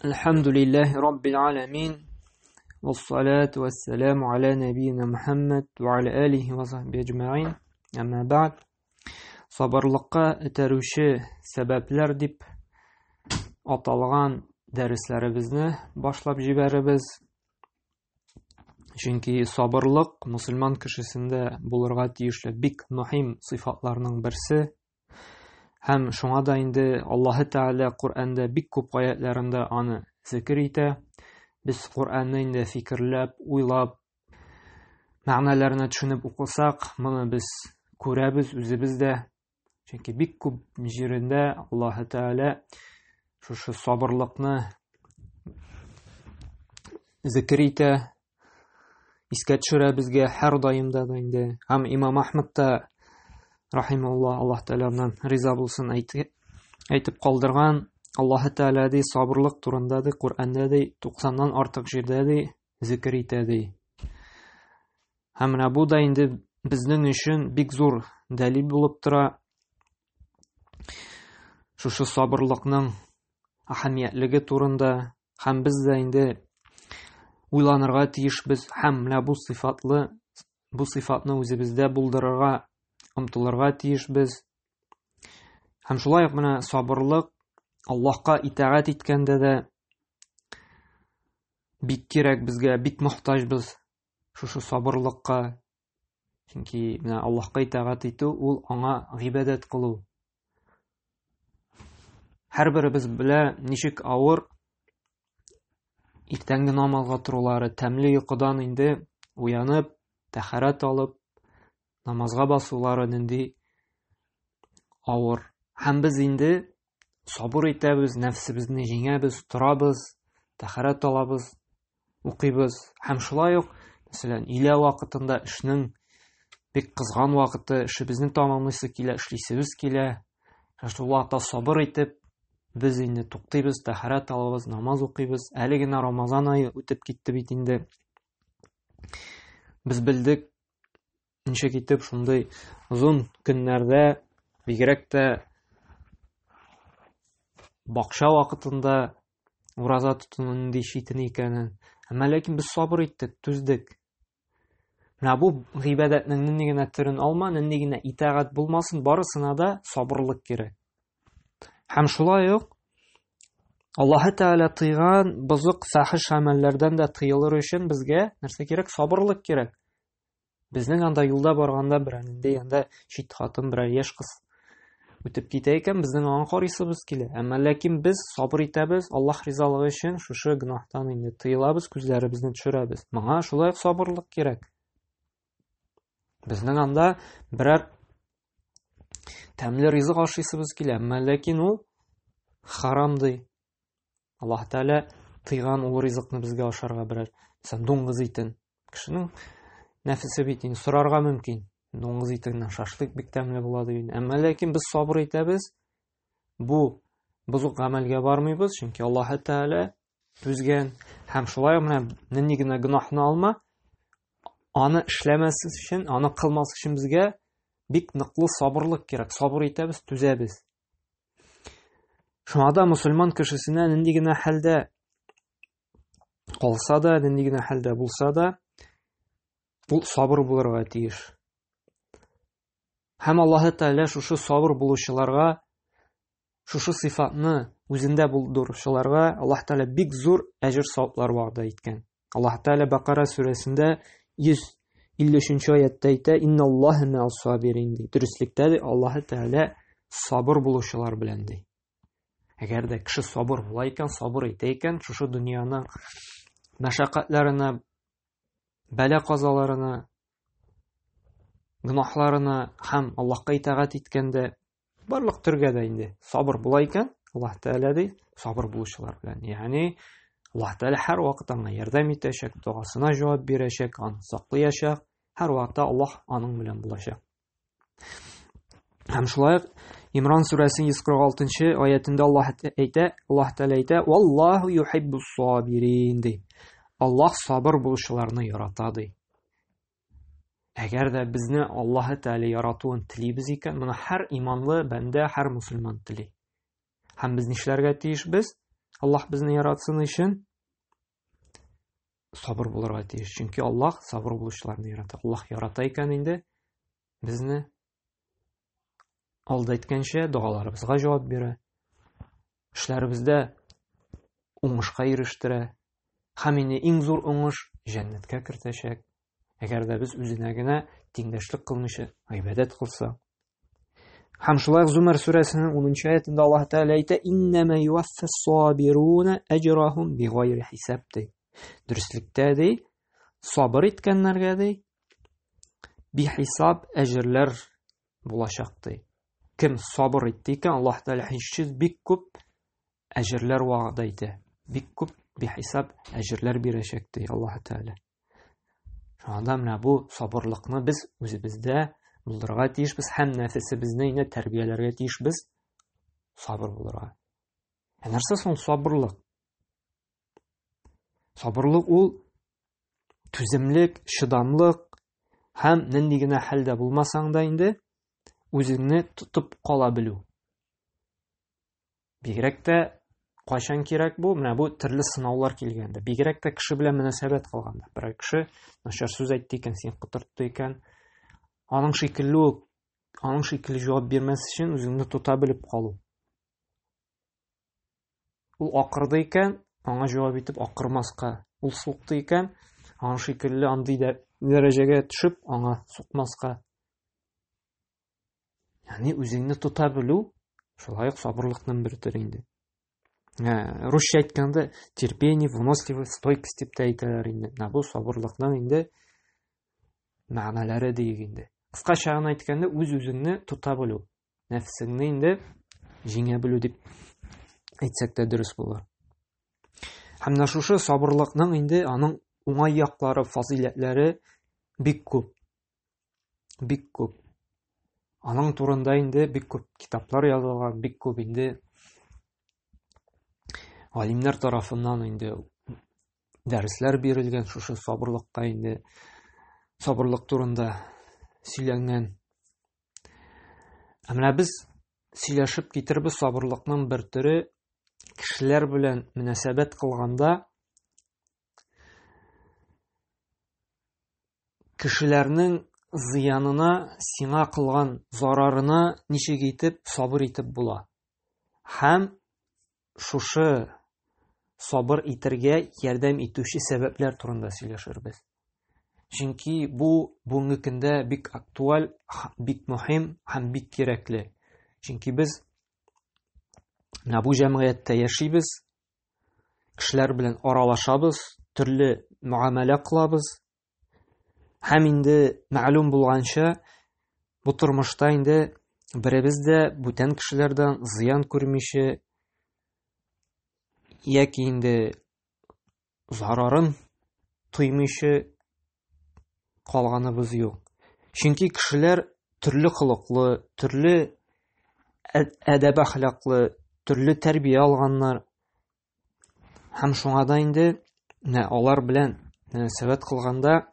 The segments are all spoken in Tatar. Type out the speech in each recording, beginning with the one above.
الحمد لله رب العالمين والصلاة والسلام على نبينا محمد وعلى آله وصحبه أجمعين أما بعد sabırlıkka iterüşü sebepler dip atalgan derslerimizni başlap jiberibez. Çünki sabırlık musulman kişisinde bulurga tiyişli bik muhim sıfatlarının birisi. Hem şuna da indi Allah Teala Kur'an'da bik köp ayetlerinde anı zikir ite. Biz Kur'an'da indi fikirlep, uylap, ma'nalarini düşünüp okusak, bunu biz ko'ramiz o'zimizda. Çünki bik köp jirinde Allah Teala şu sabırlıkni zikir ite. Iska tushira bizga har doimda indi. Ham Imom Ahmad da rahimahulloh Allah Teala'dan rizo bo'lsin aytib qoldirgan Allah Teala de sabırlık turunda de Kur'an'da de 90'dan ortiq yerda de zikr etadi. Ham bu da indi bizning uchun bik zo'r dalil bo'lib tura. Şu sabırlıkның ahamiyatligi turunda ham biz da indi uylanırga tiyishbiz. Ham bu sifatni o'zimizda buldirarga umtilirga tiyishbiz. Ham shulay mana sabırlık Allah'qa itaat etkanda da bik kerak bizga, bik muhtojbiz şu sabırlıkka. Çünki mana Allah'qa itaat etu ul anga ibadat qilу. Har birimiz bila nishik avur ertangi namazga turulari, tamli uyqudan indi uyanib, taharat olib, namazga basулары indi avur. Ham biz indi sabır etamiz, nafsimizni jengamiz, turamiz, taharat olamiz, o'qiymiz. Ham shulay uq, masalan, ila vaqtida ishning bek qizg'an vaqti, ishimizni tamomlaysa kela, ishlaysiz kela. Shu vaqtda sabır etib biz indi to'xtaymiz, taharat olamiz, namoz o'qiymiz. Haligina Ramazon oyi o'tib ketdi bit indi. Biz bildik incha ketib shunday uzun kunlarda bigrakda baqsha vaqtida uroza tutunun deyishitini ekanini. Ammo lekin biz sabır etdik, tuzdik. Mana bu ibodatning ningina tirin olma, ningina itaat bo'lmasin, borisina da sabırlık kerak. Ham shulay uq Allah Teala tiygan buzuq fahish amallardan da tiyilur uchun bizga narsa kerak? Sabırlık kerak. Bizning anda yo'lda borganda biraninde yanda shit xotin birar yosh qiz o'tib ketay ekan, bizning anga qaraysiz kela. Ammo lekin biz sabr etamiz, Alloh rizoligi uchun shu gunohdan endi tiyilamiz, ko'zlarimizni tushiramiz. Menga shulay sabırlık kerak. Bizning anda birar tamli rizq oshaysiz kela, ammo lekin u haromdi. Alloh Taala tiygan u rizqni bizga osharga birar. Sen do'ngiz etin. Kishining nafsi bitin surarga mumkin. Do'ngiz etidan shashlik bek tamli bo'ladi. Ammo lekin biz sabr etamiz. Bu buzuq amalga bormaymiz, chunki Alloh Taala tuzgan. Ham shulay mana ningina gunohni olma, ani ishlamaslik uchun, ani qilmaslik uchun bizga bek niqli sabırlık kerak. Sabr etamiz, tuzamiz. Şunada musulman kişisine ningina halda qolsa da, ningina halda bo'lsa da bu sabır bulurga tiyish. Ham Alloh Taala şu sabır buluşularga, şu sifatni o'zida buldiruvchilarga Alloh Taala bek zo'r ajr savoblar va'da etgan. Alloh Taala Baqara surasida 153-oyatda ayta: "Innalloha ma'as-sabirin" deydi. Durustlikda Alloh Taala sabır buluşular bilan deydi. Agarda kishi sabır bo'lar ekan, sabır etay ekan, shu dunyoning mashaqqatlarini, bala qazolarini, gunohlarini ham Allohga itoat etganda barliq turgada endi sabır bo'lar ekan, Alloh Taala deydi, sabır bo'lishlar bilan. Ya'ni Alloh Taala har vaqt unga yordam etashak, duosina javob berashak, uni saqlayashak, har vaqtda Alloh uning bilan bo'lashak. Ham shulay İmran surasining 146-oyatida Alloh Taala ayta: "Vallohu yuhibbus sabirin" deydi. Alloh sabr bo'lishlarni yaratadi. Agarda bizni Alloh Taala yaratuvini tilaymiz ekan, buni har iymonli banda, har musulmon tilay. Ham biz nishlarga tiyishbiz? Аллаһ безне яратсын өчен сабыр булырга тиеш. Чөнки Аллаһ сабыр булучыларны ярата. Аллаһ ярата икән инде безне алда әйткәнчә дуаларыбызга җавап бирә. Эшләребездә уңышка ирештерә. Һәм инде иң зур уңыш җәннәткә кертәчәк. Әгәр дә без үзенә генә тиңдәшлек кылмыйча гыйбадәт кылсак. Һәм шулай Зумар сүрәсенең 10-нчы аятында Аллаһ Тәгалә әйтә: "Иннама юваффас-сабируна аҗрахум бигайри хисаб" ди. Дөрестлектә ди, сабыр иткәннәргә ди, бихисаб әҗрләр булачак ди. Кем сабыр итте икән, Аллаһ Тәгалә бик күп әҗрләр вәгъдә итә. Бик күп бихисаб әҗрләр бирәчәк ди Аллаһ Тәгалә. Шунда менә бу сабырлыкны без үзебездә булдырырга тиешбез һәм нәфесебезне инде тәрбияләргә тиешбез сабыр булырга. Нәрсә соң сабырлык? Сабырлык ул түземлек, чыдамлык һәм нинди генә хәлдә булмасаң да инде үзеңне тотып кала белү. Бигрәк тә кайчан кирәк бу? Менә бу төрле сынаулар килгәндә. Бигрәк тә кеше белән мөнәсәбәт кылганда. Бер кеше начар сүз әйтте икән, син кытыртты икән. Аның шикелле җавап бирмәс өчен үзеңне тота белеп калу. Ул акырды икән, аңа җавап итеп акырмаска. Ул сукты икән, аның шикелле андый дәрәҗәгә төшеп, аңа сукмаска. Ягъни үзеңне тота белү шулай ук сабырлыкның бер төре инде. Русча әйткәндә терпение, выносливость, стойкость дип тә әйтәләр инде. Бу сабырлыкның инде мәгънәләре диек инде. Кыскача гына әйткәндә, үз-үзеңне тота белү, нәфсеңне инде җиңә белү дип әйтсәк тә дөрес булыр. Һәм менә шушы сабырлыкның инде аның уңай яклары, фазиләтләре бик күп. Бик күп. Аның турында инде бик күп китаплар язылган, бик күп инде галимнәр тарафыннан инде дәресләр бирелгән шушы сабырлыкта инде сабырлык турында сөйләнгән. Менә без сөйләшеп китербез сабырлыкның бер төре кешеләр белән мөнәсәбәт кылганда кешеләрнең зыянына, сиңа кылган зарарына ничек итеп сабыр итеп була. Һәм шушы сабыр итәргә ярдәм итүче сәбәпләр турында сөйләшербез. Чөнки бу бүгенге көндә бик актуаль, бик мөһим һәм бик кирәкле. Чөнки без бу җәмгыятьтә яшибез, кешеләр белән аралашабыз, төрле муамәлә кылабыз. Һәм инде мәгълүм булганча, бу тормышта инде беребез дә бүтән кешеләрдән зыян күрмичә яки инде зарарын тоймыйча калганыбыз юк. Чөнки кешеләр төрле хылыклы, төрле әдәп-әхлаклы, төрле тәрбия алганнар. Һәм шуңа да инде алар белән мөнәсәбәт кылганда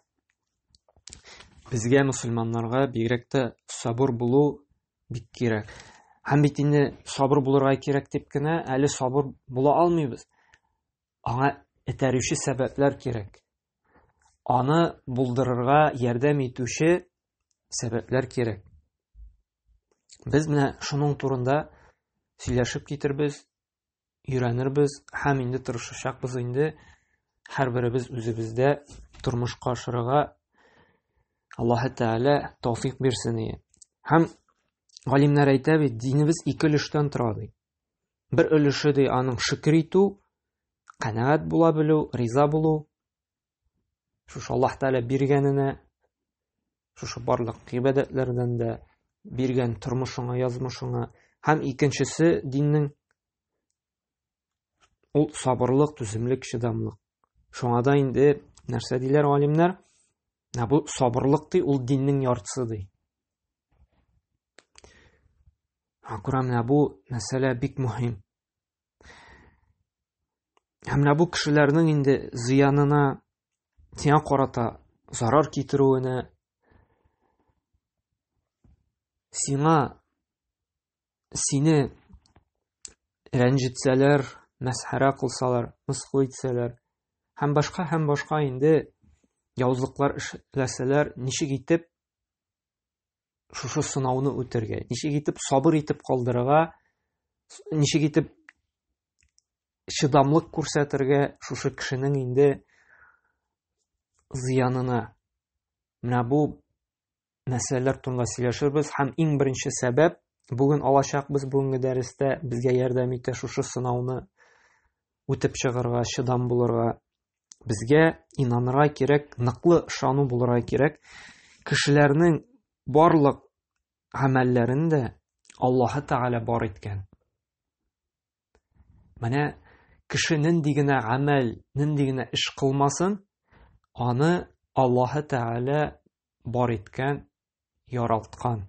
безгә мөселманнарга бигрәк тә сабыр булу бик кирәк. Һәм бит инде сабыр булырга кирәк дип кенә әле сабыр була алмыйбыз. Аңа этәрүче сәбәпләр кирәк. Аны булдырырга ярдәм итүче сәбәпләр кирәк. Без менә шуның турында сөйләшеп китербез, өйрәнербез һәм инде тырышачакбыз инде һәрберебез үзебездә тормышка ашырырга Аллаһ Тәгалә тәүфыйк бирсен. Һәм галимнәр әйтә бит, динебез ике өлештән тора ди. Бер өлеше ди аның шөкр итү, канәгать була белү, риза булу. Шушы Аллаһ Тәгалә биргәненә, шушы барлык гыйбадәтләрдән дә биргән тормышыңа, язмышыңа. Һәм икенчесе диннең ул сабырлык, түземлек, чыдамлык. Шуңа да инде нәрсә диләр галимнәр? Бу сабырлык ди, ул диннең яртысы ди. Күрәм, бу мәсьәлә бик мөһим. Һәм бу кешеләрнең инде зыянына, сиңа карата зарар китерүенә, сине рәнҗетсәләр, мәсхәрә кылсалар, мыскыл итсәләр, һәм башка инде яузлыклар эшләсәләр, ничек итеп шушы сынауны үтәргә, ничек итеп сабыр итеп калдырырга, ничек итеп чыдамлык күрсәтергә шушы кешенең инде зыянына. Менә бу мәсьәләләр турында сөйләшербез һәм иң беренче сәбәп бүген алачакбыз бүгенге дәрестә безгә ярдәм итә шушы сынауны үтеп чыгарга, чыдам булырга. Безгә инанырга кирәк, ныклы ышану булырга кирәк. Кешеләрнең барлык гамәлләрендә Аллаһы Тәгалә бар иткән. Менә кеше нинди генә гамәл, нинди генә эш кылмасын, аны Аллаһы Тәгалә бар иткән, яралткан.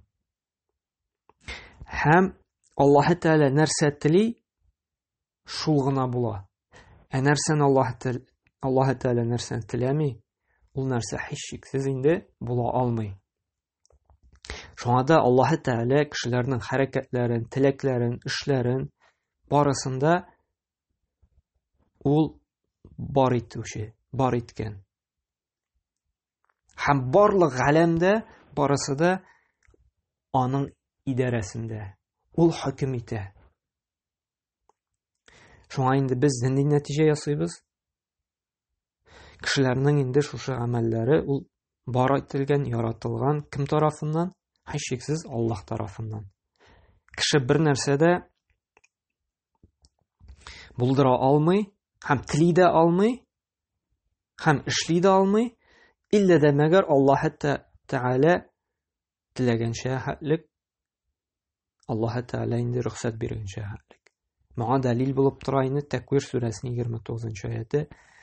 Һәм Аллаһы Тәгалә нәрсә тели, шул гына була. Нәрсәне Аллаһы Тәгалә нәрсәне теләми, ул нәрсә һичшиксез инде була алмый. Шуңа да Аллаһы Тәгалә кешеләрнең хәрәкәтләрен, теләкләрен, эшләрен барысында ул бар итүче, бар иткән. Һәм барлык галәмдә барысы да аның идарәсендә. Ул хөкем итә. Шуңа инде без нинди нәтиҗә ясыйбыз? Кешеләрнең инде шушы гамәлләре ул бар ителгән, яратылган кем тарафыннан? Һичшиксез Аллаһ тарафыннан. Кеше бер нәрсәдә булдыра алмый, һәм тели дә алмый, һәм эшли дә алмый, иллә дә мәгәр Аллаһы Тәгалә теләгәнчә хәтлек, Аллаһы Тәгалә инде рөхсәт биргәнчә хәтлек. Моңа дәлил булып тора инде Тәквир сүрәсенең 29-нчы аяты.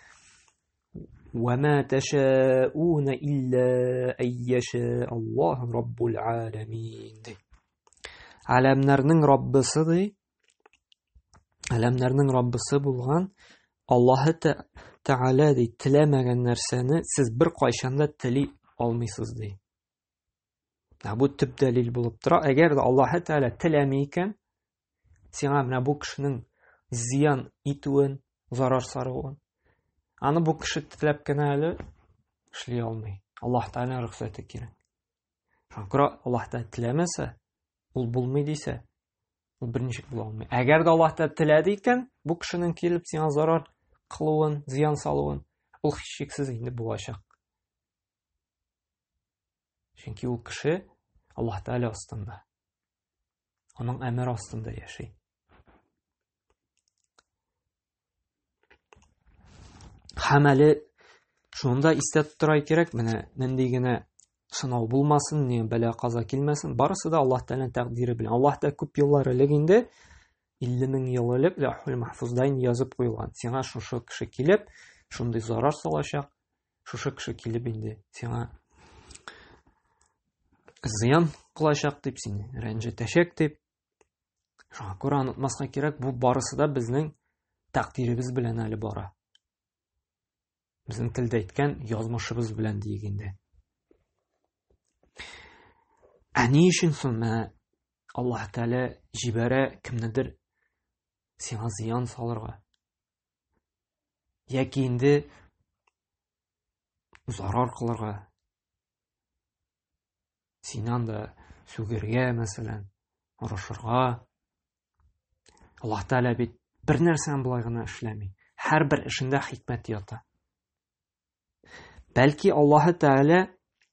وَمَا تَشَاءُونَ إِلَّا أَن يَشَاءَ اللَّهُ رَبُّ الْعَالَمِينَ. Аләмнәрнең Раббысы ди, аләмнәрнең Раббысы булган Аллаһы Тәгалә ди, теләмәгән нәрсәне сез бер кайчан да тели алмыйсыз ди. Бу төп дәлил булып тора. Әгәр дә Аллаһы Тәгалә теләми икән, сиңа менә бу кешенең зыян итүен, зарар сарыуын, аны бу кеше теләп кенә әле эшли алмый. Аллаһ Тәгалә рөхсәте кирәк. Шуңа Аллаһ Тәгалә теләмәсә, ул булмый дисә, ул берничек була алмый. Әгәр дә Аллаһ Тәгалә теләде икән, бу кешенең килеп сиңа зарар кылуын, зыян салуын, ул һичшиксез инде булачак. Чөнки ул кеше Аллаһ Тәгалә астында, аның әмер астында яши. Һәм әле шунда истә тотырга кирәк, менә нинди генә сынау булмасын, ни бәла-каза килмәсен, барысы да Аллаһ Тәгалә тәкъдире белән. Аллаһ Тәгалә күп еллар элек инде 50,000 ел элек Лаһул Махфузда язып куйган. Сиңа шушы кеше килеп, шундый зарар салачак, шушы кеше килеп инде сиңа зыян кылачак дип, сине рәнҗетәчәк дип. Шуңа күрә онытмаска кирәк, бу барысы да безнең тәкъдиребез белән әле бара. Безнең телдә әйткән язмышыбыз белән диек инде. Ни өчен соң Аллаһ Тәгалә җибәрә кемнедер сиңа зыян салырга? Яки инде зарар кылырга? Синнән дә сүгергә, мәсәлән, урышырга? Аллаһ Тәгалә бит бер нәрсәне булай гына эшләми. Һәрбер эшендә хикмәт ята. Бәлки Аллаһы Тәгалә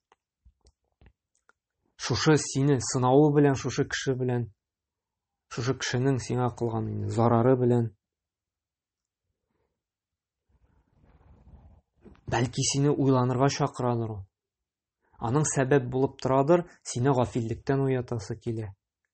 шушы сине сынавы белән, шушы кеше белән, шушы кешенең сиңа кылган зарары белән, бәлки сине уйланырга чакырадыр ул. Аның сәбәп булып торадыр, сине гафиллектән уятасы килә.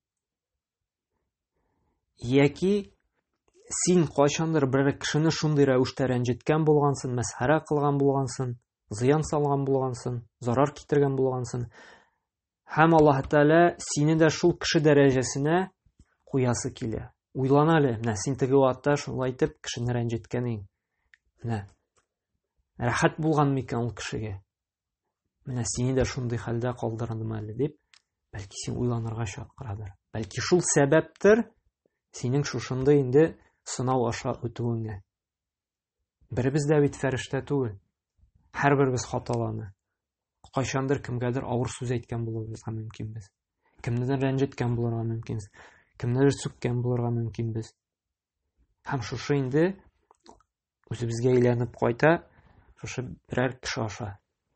Яки син кайчандыр бер кешене шундый рәвештә рәнҗеткән булгансың, мәсхәрә кылган булгансың, зыян салган булгансың, зарар китергән булгансың. Һәм Аллаһ Тәгалә сине дә шул кеше дәрәҗәсенә куясы килә. Уйлан әле, менә син теге вакытта шулай итеп кешене рәнҗеткән идең. Менә рәхәт булган микән ул кешегә? Менә сине дә шундый хәлдә калдырдым әле дип, бәлки син уйланырга чакырадыр. Бәлки шул сәбәптер, синең шушында инде сынау аша үтүеңә. Беребез дә бит фәрештә түгел. Һәрберебез хаталаны. Кайчандыр кемгәдер авыр сүз әйткән булырга мөмкинбез. Кемнедер рәнҗеткән булырга мөмкинбез. Кемнедер сүккән булырга мөмкинбез. Һәм шушы инде үзебезгә әйләнеп кайта, шушы берәр кеше аша.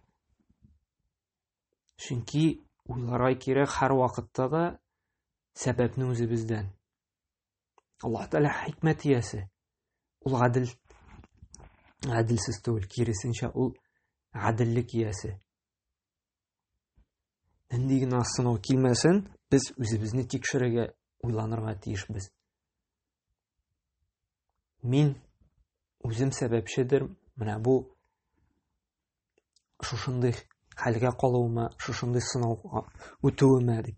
Чөнки уйларга кирәк һәр вакытта да сәбәпне үзебездән. Аллаһ Тәгалә хикмәт иясе. Ул гаделсез түгел, киресенчә ул гаделлек иясе. Нинди генә сынау килмәсен, без үзебезне тикшерергә, уйланырга тиешбез. Мин үзем сәбәпчедер, менә бу шушындый хәлгә калуыма, шушындый сынауга үтүемә дип.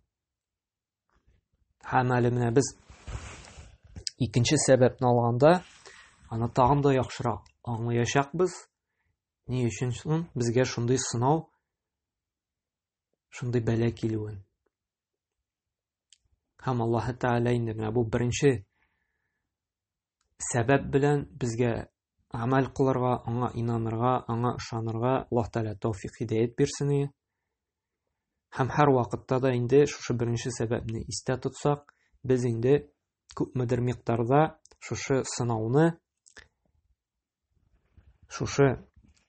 Һәм әле менә без икенче сәбәпне алганда, аны тагын да яхшырак аңлаячакбыз. Ни өчен соң безгә шундый сынау, шундый бәла килүен. Һәм Аллаһ Тәгалә инде менә бу беренче сәбәп белән безгә амәл кылырга, аңа инанырга, аңа ышанырга Аллаһ Тәгалә тәүфыйк һидаят бирсен. Һәм һәр вакытта да инде шушы беренче сәбәпне истә тотсак, без инде күпмедер миктарда шушы сынауны, шушы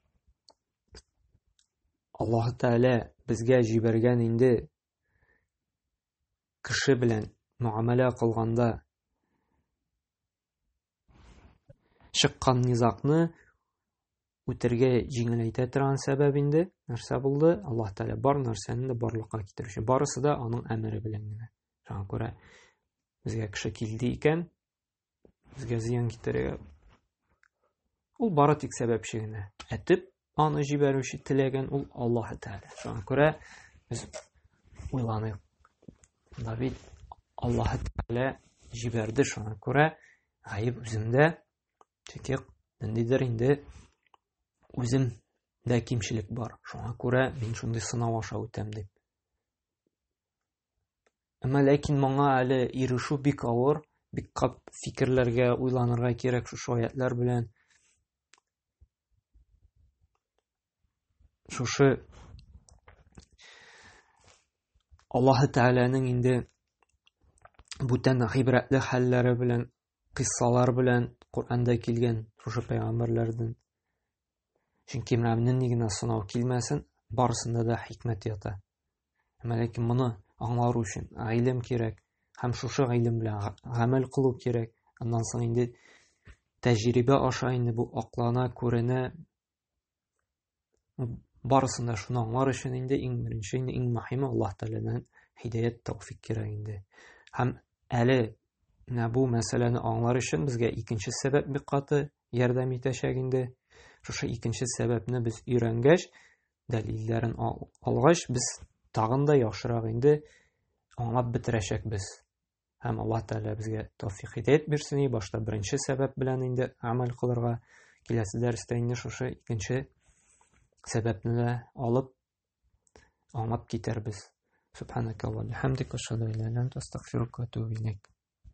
Аллаһ Тәгалә безгә җибәргән инде кеше белән муамәлә кылганда чыккан низакны үтәргә җиңеләйтә торган сәбәп инде нәрсә булды? Аллаһ Тәгалә бар нәрсәне дә барлыкка китерүче. Барысы да аның әмере белән генә. Шуңа күрә безгә кеше килде икән, безгә зыян китерергә, ул бары тик сәбәпче генә. Әтеп аны җибәрүче теләгән ул Аллаһ Тәгалә. Шуңа күрә без уйланыйк. Бит Аллаһ Тәгалә җибәрде, шуңа күрә гаеп үземдә. Чөнки ниндидер инде үземдә кимчелек бар. Шуңа күрә мин шундый сынау аша үтәм дип. Әмма ләкин моңа әле ирешү бик авыр, бик күп фикерләргә уйланырга кирәк шушы аятлар белән. Шушы Аллаһ Тәгаләнең инде бүтән гыйбрәтле хәлләре белән, кыссалар белән Куръанда килгән шушы пәйгамбәрләрдән. Чөнки менә нинди генә сынау килмәсен, барысында да хикмәт ята. Әмма ләкин моны аңлар өчен гыйлем кирәк, һәм шушы гыйлем белән гамәл кылу кирәк. Аннан соң инде тәҗрибә аша инде бу аклана, күренә. Барысында шуны аңлар өчен инде иң беренче, иң мөһиме Аллаһ Тәгаләдән һидаят, тәүфыйк кирәк инде. Һәм әле менә бу мәсьәләне аңлар өчен безгә икенче сәбәп бик каты ярдәм итәчәк инде. Шушы икенче сәбәпне без өйрәнгәч, дәлилләрен алгач, без тагын да яхшырак инде аңлап бетерәчәкбез. Һәм Аллаһ Тәгалә безгә тәүфыйк һидаят бирсен. Башта беренче сәбәп белән инде амәл кылырга, киләсе дәрестә инде шушы икенче сәбәпне дә алып аңлап китәрбез. Субханакаллаһумма ва бихамдика, ашһаду ан ла илаһа илля анта, астагфирука ва атубу илейк.